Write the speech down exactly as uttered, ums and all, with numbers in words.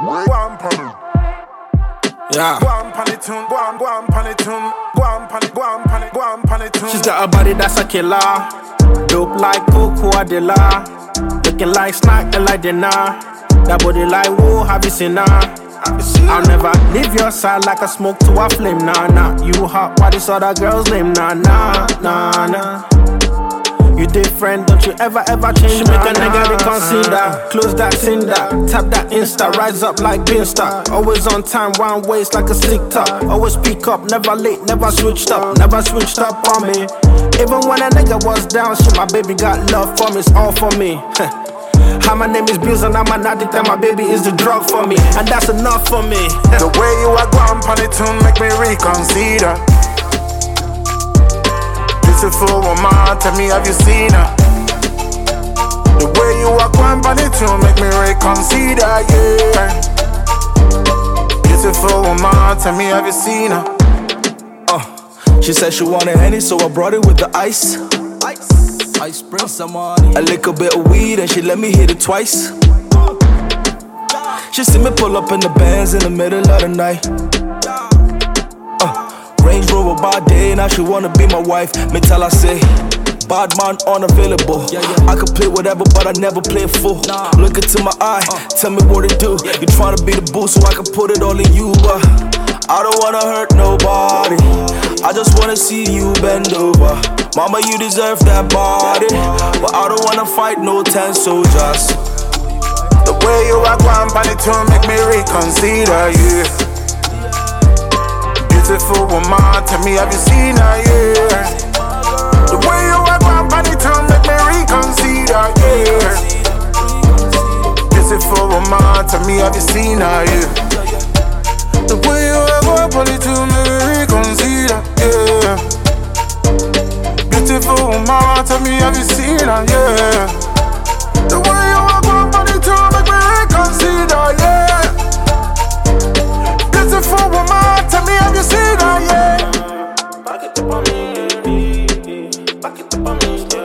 Go on, pan. Yeah. Go on, pan it tune. Go on, go on, pan it tune. Go on, pan it, go on, pan it, go on, pan it tune. She's got a body that's a killer. Dope like Coco Adela. Looking like snack and like dinner. That body like whoa, have you seen her? I'll never leave your side like I smoke to a flame. Nah, nah, you hot, why this other girl's name? Nah, nah, nah, nah. You different, don't you ever, ever change. She make a nigga reconsider. Close that cinder, tap that Insta. Rise up like Beanstalk. Always on time, one waist like a stick top. Always pick up, never late, never switched up. Never switched up on me. Even when a nigga was down, shit, my baby got love for me, it's all for me. How my name is Bills and I'm an addict and my baby is the drug for me. And that's enough for me. The way you are going on it tune make me reconsider. Beautiful woman, tell me have you seen her? The way you are going on it tune make me reconsider, yeah. Beautiful woman, tell me have you seen her? Uh, she said she wanted Henny, so I brought it with the ice. Ice. I spring some money. A little bit of weed and she let me hit it twice. She see me pull up in the Benz in the middle of the night. uh, Range Rover by day, now she wanna be my wife. Me tell her say, bad man unavailable. I can play whatever but I never play full. Look into my eye, tell me what it do. You tryna be the boo so I can put it all in you, but I don't wanna hurt nobody. I just wanna see you bend over. Mama, you deserve that body, but I don't wanna fight no ten soldiers. The way you are going on it tune make me reconsider, yeah. Beautiful woman, tell me have you seen her, yeah. The way you are going on it tune make me reconsider, yeah. Beautiful woman, tell me have you seen her, yeah. The way you are going on it tune make me reconsider, yeah. Beautiful woman, tell me have you seen her, yeah. The way you are going on it tune make me reconsider, yeah. Beautiful woman, tell me have you seen her, yeah. Back it up on me, back it up on me.